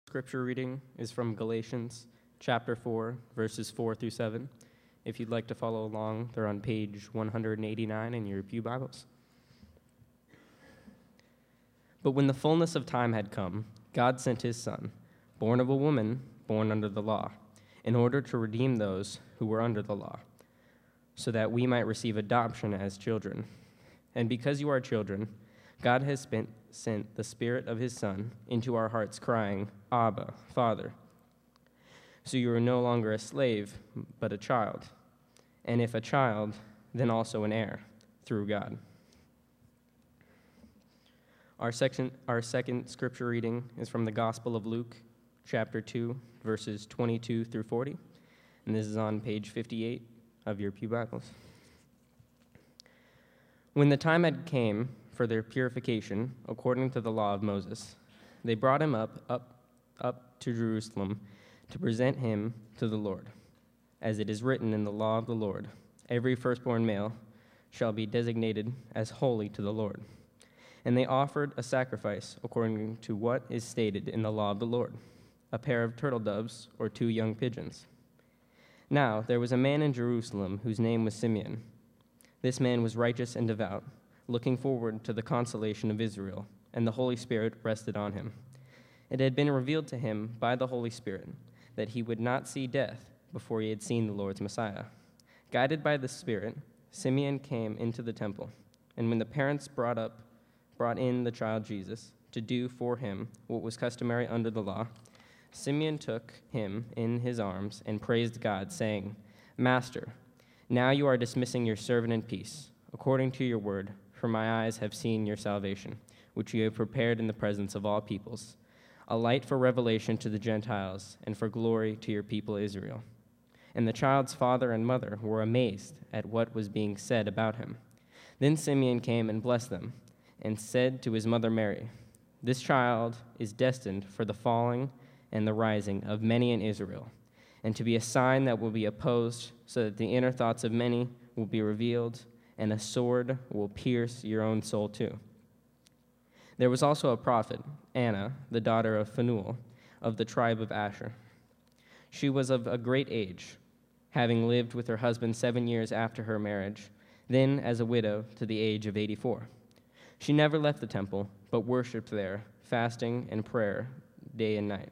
Scripture reading is from Galatians chapter 4, verses 4 through 7. If you'd like to follow along, they're on page 189 in your pew Bibles. But when the fullness of time had come, God sent his Son, born of a woman, born under the law, in order to redeem those who were under the law, so that we might receive adoption as children. And because you are children, God has sent the Spirit of his Son into our hearts, crying, Abba, Father. So you are no longer a slave, but a child. And if a child, then also an heir, through God. Our second scripture reading is from the Gospel of Luke, chapter 2, verses 22 through 40. And this is on page 58 of your pew Bibles. When the time had came for their purification, according to the law of Moses, they brought him up to Jerusalem to present him to the Lord. As it is written in the law of the Lord, every firstborn male shall be designated as holy to the Lord. And they offered a sacrifice according to what is stated in the law of the Lord, a pair of turtle doves or 2 young pigeons. Now there was a man in Jerusalem whose name was Simeon. This man was righteous and devout, looking forward to the consolation of Israel, and the Holy Spirit rested on him. It had been revealed to him by the Holy Spirit that he would not see death before he had seen the Lord's Messiah. Guided by the Spirit, Simeon came into the temple, and when the parents brought in the child Jesus to do for him what was customary under the law, Simeon took him in his arms and praised God, saying, Master, now you are dismissing your servant in peace, according to your word, for my eyes have seen your salvation, which you have prepared in the presence of all peoples, a light for revelation to the Gentiles and for glory to your people Israel. And the child's father and mother were amazed at what was being said about him. Then Simeon came and blessed them, and said to his mother Mary, This child is destined for the falling and the rising of many in Israel, and to be a sign that will be opposed, so that the inner thoughts of many will be revealed, and a sword will pierce your own soul too. There was also a prophet, Anna, the daughter of Phanuel, of the tribe of Asher. She was of a great age, having lived with her husband 7 years after her marriage, then as a widow to the age of 84. She never left the temple, but worshipped there, fasting and prayer day and night.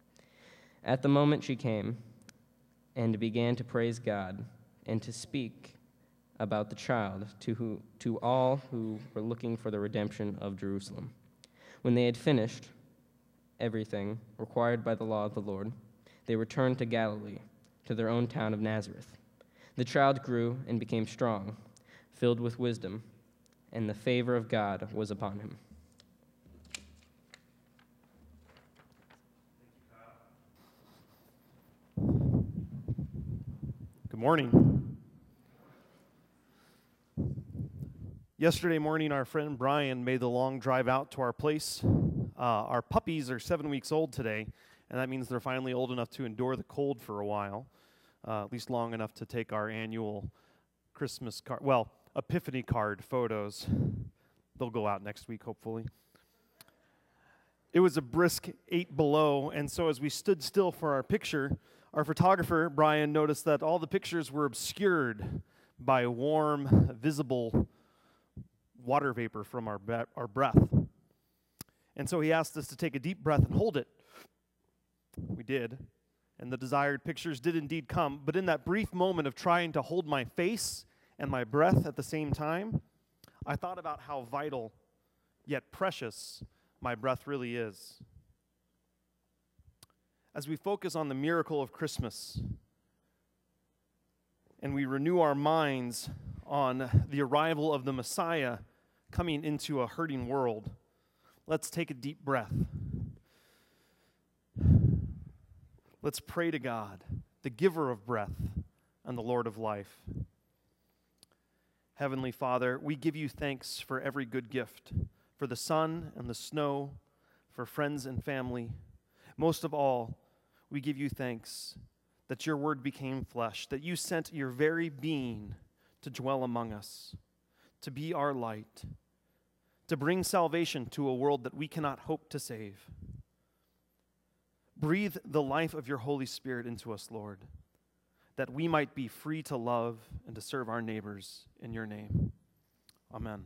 At the moment she came and began to praise God and to speak about the child to all who were looking for the redemption of Jerusalem. When they had finished everything required by the law of the Lord, they returned to Galilee, to their own town of Nazareth. The child grew and became strong, filled with wisdom, and the favor of God was upon him. Good morning. Yesterday morning, our friend Brian made the long drive out to our place. Our puppies are 7 weeks old today, and that means they're finally old enough to endure the cold for a while, at least long enough to take our annual Christmas card, Epiphany card photos. They'll go out next week, hopefully. It was a brisk 8 below, and so as we stood still for our picture, our photographer, Brian, noticed that all the pictures were obscured by warm, visible water vapor from our breath. And so he asked us to take a deep breath and hold it. We did, and the desired pictures did indeed come, but in that brief moment of trying to hold my face and my breath at the same time, I thought about how vital yet precious my breath really is. As we focus on the miracle of Christmas and we renew our minds on the arrival of the Messiah coming into a hurting world, let's take a deep breath. Let's pray to God, the giver of breath and the Lord of life. Heavenly Father, we give you thanks for every good gift, for the sun and the snow, for friends and family. Most of all, we give you thanks that your word became flesh, that you sent your very being to dwell among us, to be our light, to bring salvation to a world that we cannot hope to save. Breathe the life of your Holy Spirit into us, Lord, that we might be free to love and to serve our neighbors in your name. Amen.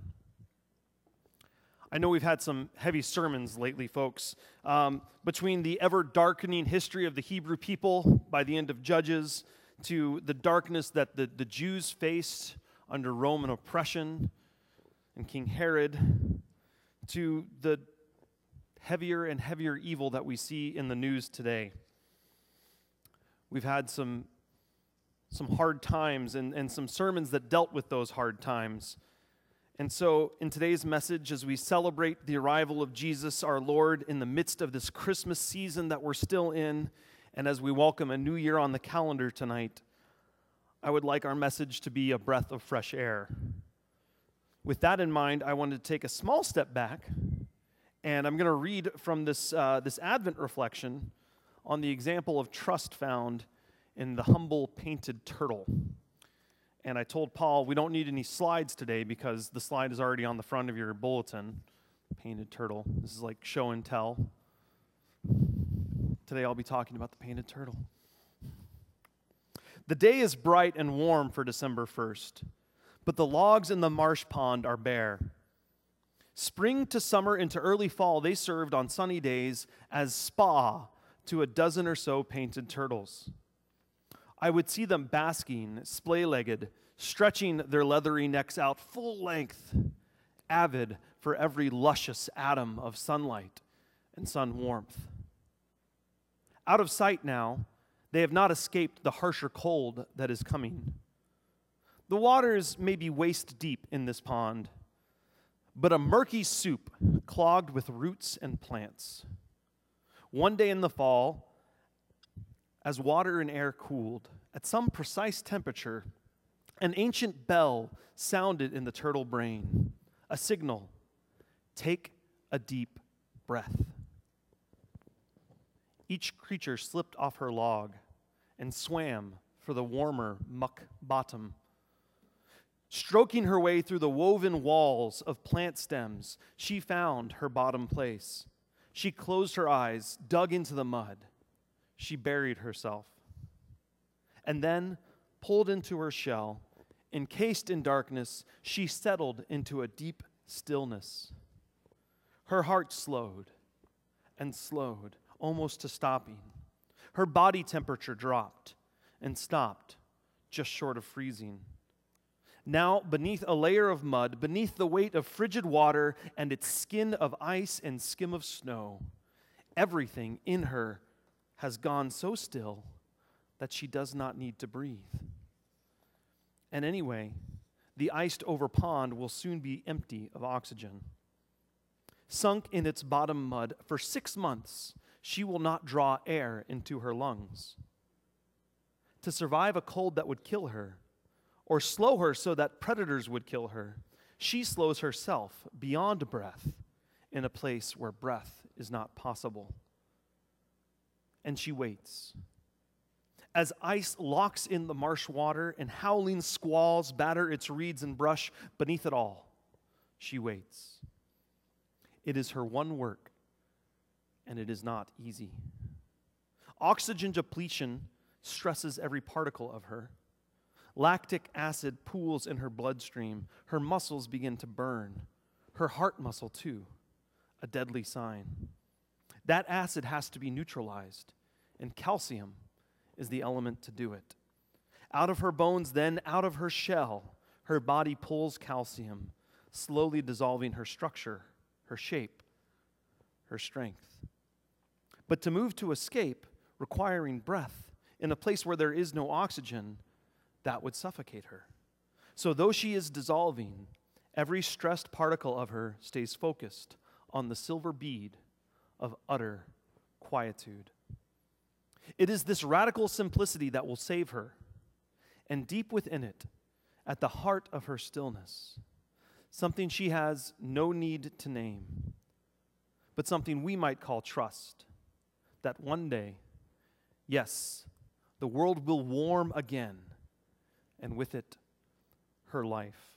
I know we've had some heavy sermons lately, folks. Between the ever-darkening history of the Hebrew people by the end of Judges to the darkness that the Jews faced under Roman oppression and King Herod, to the heavier and heavier evil that we see in the news today. We've had some hard times and some sermons that dealt with those hard times. And so in today's message, as we celebrate the arrival of Jesus, our Lord, in the midst of this Christmas season that we're still in, and as we welcome a new year on the calendar tonight, I would like our message to be a breath of fresh air. With that in mind, I wanted to take a small step back, and I'm going to read from this Advent reflection on the example of trust found in the humble painted turtle. And I told Paul we don't need any slides today because the slide is already on the front of your bulletin. Painted turtle. This is like show and tell. Today I'll be talking about the painted turtle. The day is bright and warm for December 1st, but the logs in the marsh pond are bare. Spring to summer into early fall, they served on sunny days as spa to a dozen or so painted turtles. I would see them basking, splay-legged, stretching their leathery necks out full length, avid for every luscious atom of sunlight and sun warmth. Out of sight now, they have not escaped the harsher cold that is coming. The waters may be waist deep in this pond, but a murky soup clogged with roots and plants. One day in the fall, as water and air cooled, at some precise temperature, an ancient bell sounded in the turtle brain, a signal: take a deep breath. Each creature slipped off her log and swam for the warmer muck bottom. Stroking her way through the woven walls of plant stems, she found her bottom place. She closed her eyes, dug into the mud. She buried herself, and then, pulled into her shell, encased in darkness, she settled into a deep stillness. Her heart slowed and slowed, almost to stopping. Her body temperature dropped and stopped, just short of freezing. Now, beneath a layer of mud, beneath the weight of frigid water and its skin of ice and skim of snow, everything in her has gone so still that she does not need to breathe. And anyway, the iced-over pond will soon be empty of oxygen. Sunk in its bottom mud for 6 months, she will not draw air into her lungs. To survive a cold that would kill her, or slow her so that predators would kill her, she slows herself beyond breath in a place where breath is not possible. And she waits. As ice locks in the marsh water and howling squalls batter its reeds and brush beneath it all, she waits. It is her one work, and it is not easy. Oxygen depletion stresses every particle of her. Lactic acid pools in her bloodstream. Her muscles begin to burn. Her heart muscle, too, a deadly sign. That acid has to be neutralized, and calcium is the element to do it. Out of her bones, then out of her shell, her body pulls calcium, slowly dissolving her structure, her shape, her strength. But to move to escape, requiring breath, in a place where there is no oxygen, that would suffocate her. So though she is dissolving, every stressed particle of her stays focused on the silver bead of utter quietude. It is this radical simplicity that will save her, and deep within it, at the heart of her stillness, something she has no need to name, but something we might call trust, that one day, yes, the world will warm again, and with it, her life.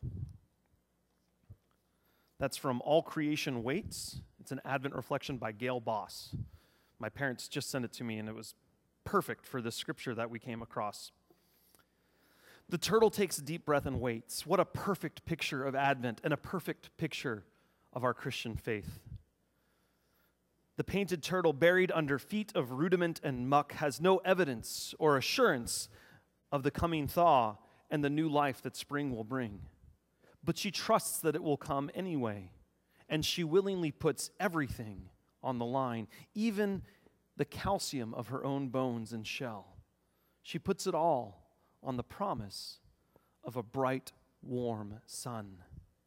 That's from All Creation Waits. It's an Advent reflection by Gail Boss. My parents just sent it to me, and it was perfect for the scripture that we came across. The turtle takes a deep breath and waits. What a perfect picture of Advent and a perfect picture of our Christian faith. The painted turtle, buried under feet of rudiment and muck, has no evidence or assurance of the coming thaw and the new life that spring will bring. But she trusts that it will come anyway, and she willingly puts everything on the line, even the calcium of her own bones and shell. She puts it all on the promise of a bright, warm sun.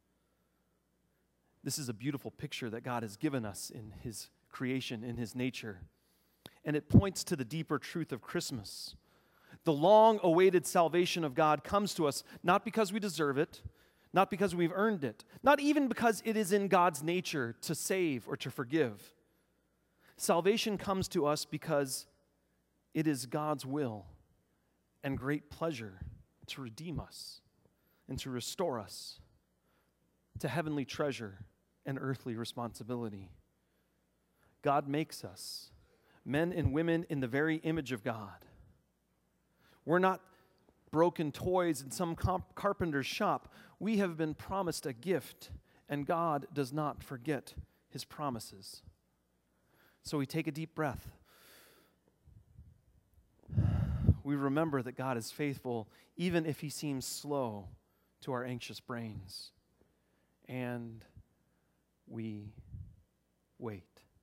This is a beautiful picture that God has given us in His creation, in His nature. And it points to the deeper truth of Christmas. The long-awaited salvation of God comes to us not because we deserve it, not because we've earned it, not even because it is in God's nature to save or to forgive. Salvation comes to us because it is God's will and great pleasure to redeem us and to restore us to heavenly treasure and earthly responsibility. God makes us men and women in the very image of God. We're not broken toys in some carpenter's shop. We have been promised a gift, and God does not forget His promises. So we take a deep breath. We remember that God is faithful, even if He seems slow to our anxious brains. And we wait.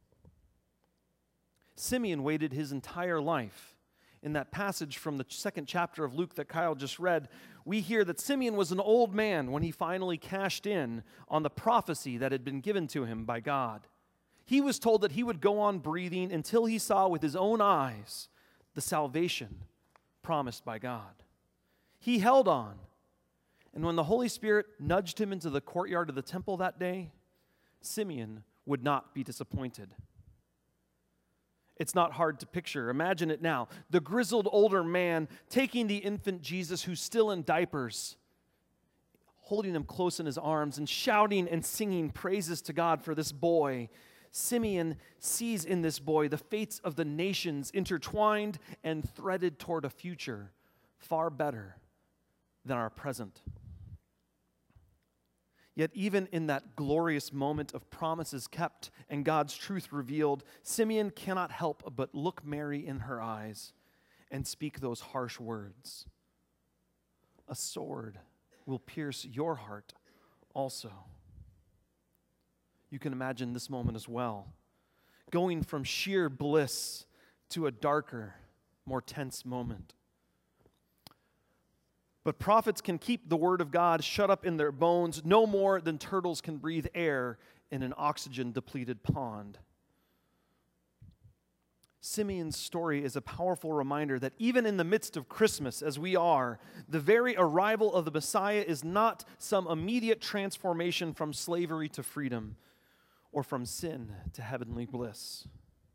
Simeon waited his entire life. In that passage from the 2nd chapter of Luke that Kyle just read, we hear that Simeon was an old man when he finally cashed in on the prophecy that had been given to him by God. He was told that he would go on breathing until he saw with his own eyes the salvation promised by God. He held on, and when the Holy Spirit nudged him into the courtyard of the temple that day, Simeon would not be disappointed. It's not hard to picture. Imagine it now. The grizzled older man taking the infant Jesus who's still in diapers, holding him close in his arms and shouting and singing praises to God for this boy. Simeon sees in this boy the fates of the nations intertwined and threaded toward a future far better than our present. Yet even in that glorious moment of promises kept and God's truth revealed, Simeon cannot help but look Mary in her eyes and speak those harsh words. A sword will pierce your heart also. You can imagine this moment as well, going from sheer bliss to a darker, more tense moment. But prophets can keep the word of God shut up in their bones no more than turtles can breathe air in an oxygen-depleted pond. Simeon's story is a powerful reminder that even in the midst of Christmas, as we are, the very arrival of the Messiah is not some immediate transformation from slavery to freedom or from sin to heavenly bliss.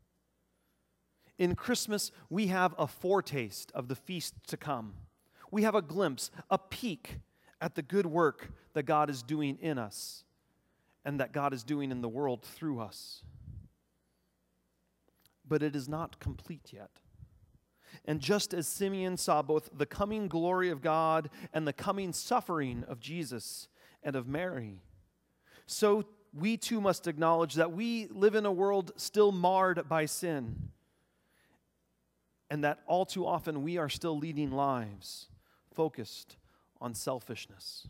In Christmas, we have a foretaste of the feast to come. We have a glimpse, a peek at the good work that God is doing in us and that God is doing in the world through us. But it is not complete yet. And just as Simeon saw both the coming glory of God and the coming suffering of Jesus and of Mary, so we too must acknowledge that we live in a world still marred by sin, and that all too often we are still leading lives focused on selfishness.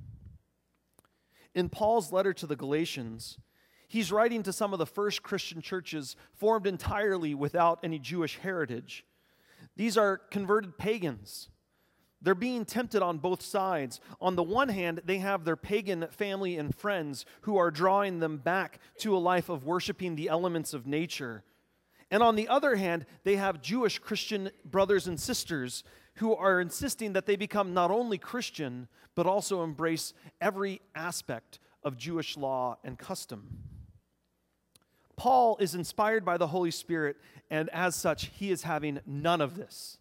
In Paul's letter to the Galatians, he's writing to some of the first Christian churches formed entirely without any Jewish heritage. These are converted pagans. They're being tempted on both sides. On the one hand, they have their pagan family and friends who are drawing them back to a life of worshiping the elements of nature. And on the other hand, they have Jewish Christian brothers and sisters who are insisting that they become not only Christian, but also embrace every aspect of Jewish law and custom. Paul is inspired by the Holy Spirit, and as such, he is having none of this.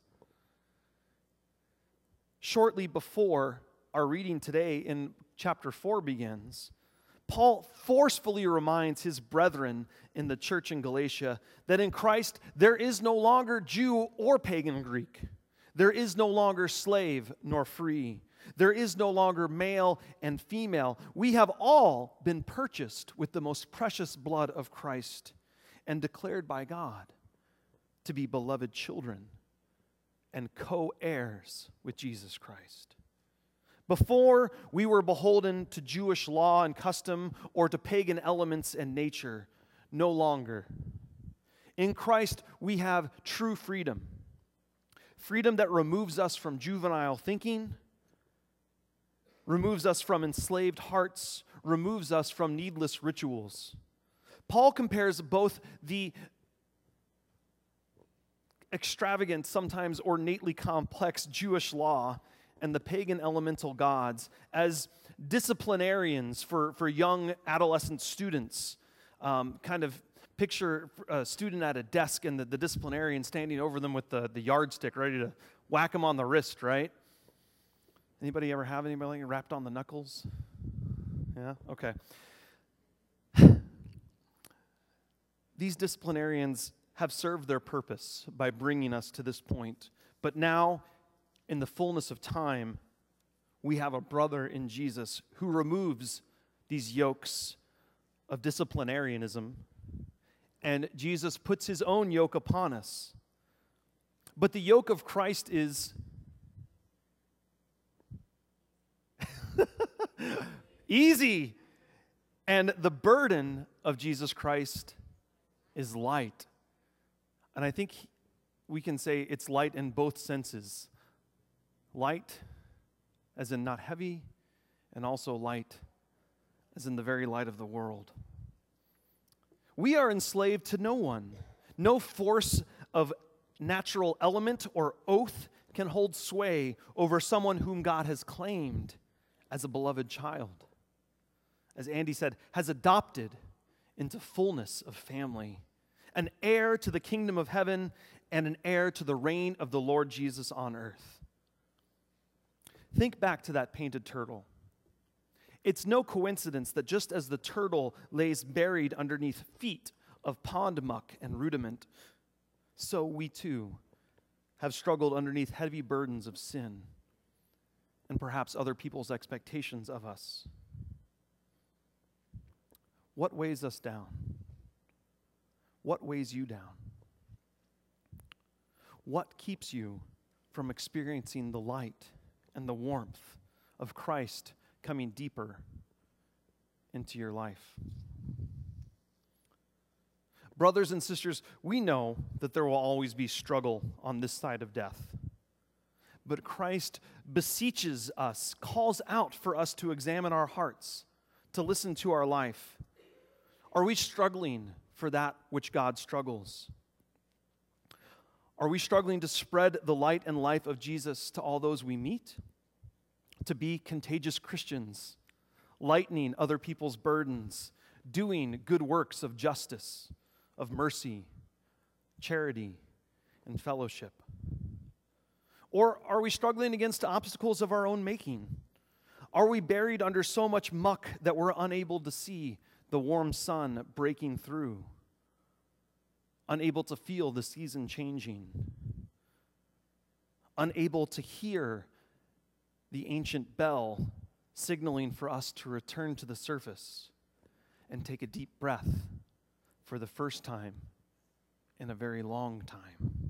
Shortly before our reading today in chapter 4 begins, Paul forcefully reminds his brethren in the church in Galatia that in Christ there is no longer Jew or pagan Greek. There is no longer slave nor free. There is no longer male and female. We have all been purchased with the most precious blood of Christ and declared by God to be beloved children and co-heirs with Jesus Christ. Before, we were beholden to Jewish law and custom or to pagan elements and nature. No longer. In Christ, we have true freedom. Freedom that removes us from juvenile thinking, removes us from enslaved hearts, removes us from needless rituals. Paul compares both the extravagant, sometimes ornately complex Jewish law and the pagan elemental gods as disciplinarians for young adolescent students. Kind of picture a student at a desk and the disciplinarian standing over them with the yardstick ready to whack them on the wrist, right? Anybody ever have anybody wrapped on the knuckles? Yeah? Okay. These disciplinarians have served their purpose by bringing us to this point. But now, in the fullness of time, we have a brother in Jesus who removes these yokes of disciplinarianism, and Jesus puts his own yoke upon us. But the yoke of Christ is easy, and the burden of Jesus Christ is light. And I think we can say it's light in both senses. Light, as in not heavy, and also light, as in the very light of the world. We are enslaved to no one. No force of natural element or oath can hold sway over someone whom God has claimed as a beloved child. As Andy said, has adopted into fullness of family. An heir to the kingdom of heaven and an heir to the reign of the Lord Jesus on earth. Think back to that painted turtle. It's no coincidence that just as the turtle lays buried underneath feet of pond muck and rudiment, so we too have struggled underneath heavy burdens of sin and perhaps other people's expectations of us. What weighs us down? What weighs you down? What keeps you from experiencing the light and the warmth of Christ coming deeper into your life? Brothers and sisters, we know that there will always be struggle on this side of death. But Christ beseeches us, calls out for us to examine our hearts, to listen to our life. Are we struggling for that which God struggles? Are we struggling to spread the light and life of Jesus to all those we meet? To be contagious Christians, lightening other people's burdens, doing good works of justice, of mercy, charity, and fellowship? Or are we struggling against obstacles of our own making? Are we buried under so much muck that we're unable to see the warm sun breaking through? Unable to feel the season changing? Unable to hear the ancient bell signaling for us to return to the surface and take a deep breath for the first time in a very long time?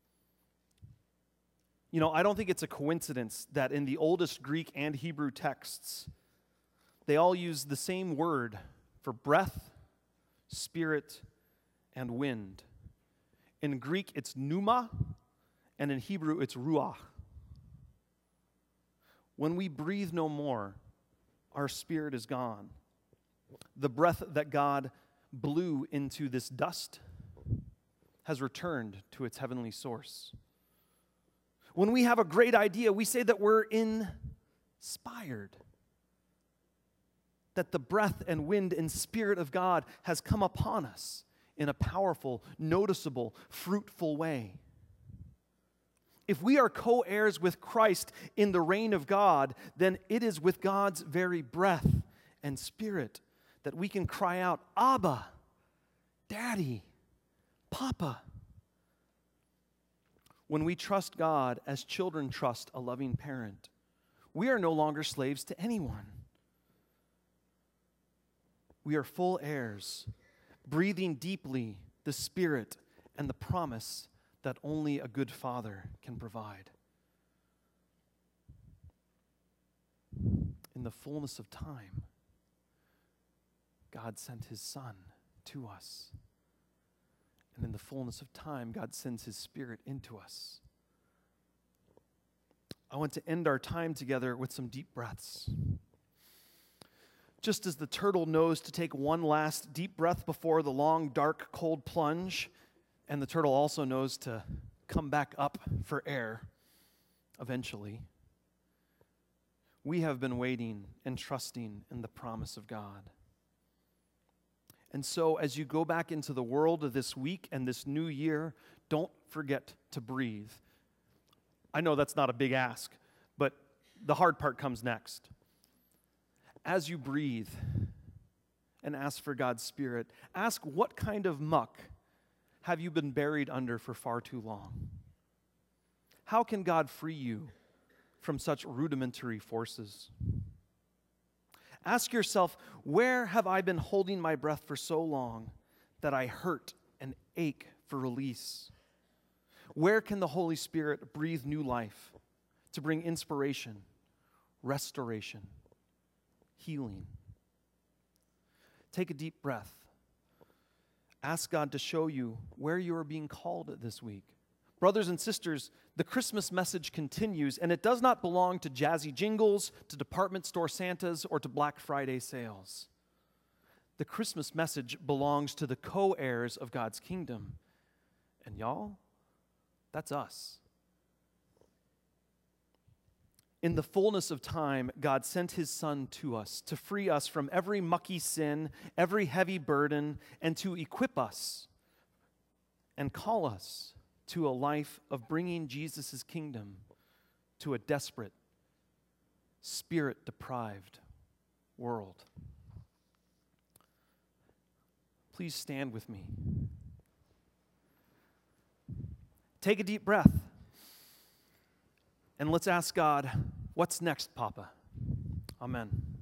You know, I don't think it's a coincidence that in the oldest Greek and Hebrew texts, they all use the same word for breath, spirit, and wind. In Greek, it's pneuma, and in Hebrew, it's ruach. When we breathe no more, our spirit is gone. The breath that God blew into this dust has returned to its heavenly source. When we have a great idea, we say that we're inspired. That the breath and wind and spirit of God has come upon us in a powerful, noticeable, fruitful way. If we are co-heirs with Christ in the reign of God, then it is with God's very breath and spirit that we can cry out, Abba, Daddy, Papa. When we trust God as children trust a loving parent, we are no longer slaves to anyone. We are full heirs, breathing deeply the Spirit and the promise that only a good Father can provide. In the fullness of time, God sent His Son to us. And in the fullness of time, God sends His Spirit into us. I want to end our time together with some deep breaths. Just as the turtle knows to take one last deep breath before the long, dark, cold plunge, and the turtle also knows to come back up for air eventually, we have been waiting and trusting in the promise of God. And so as you go back into the world of this week and this new year, don't forget to breathe. I know that's not a big ask, but the hard part comes next. As you breathe and ask for God's Spirit, ask, what kind of muck have you been buried under for far too long? How can God free you from such rudimentary forces? Ask yourself, where have I been holding my breath for so long that I hurt and ache for release? Where can the Holy Spirit breathe new life to bring inspiration, restoration, healing? Take a deep breath. Ask God to show you where you are being called this week. Brothers and sisters, the Christmas message continues, and it does not belong to jazzy jingles, to department store Santas, or to Black Friday sales. The Christmas message belongs to the co-heirs of God's kingdom. And y'all, that's us. In the fullness of time, God sent His Son to us to free us from every mucky sin, every heavy burden, and to equip us and call us to a life of bringing Jesus' kingdom to a desperate, Spirit-deprived world. Please stand with me. Take a deep breath. And let's ask God, what's next, Papa? Amen.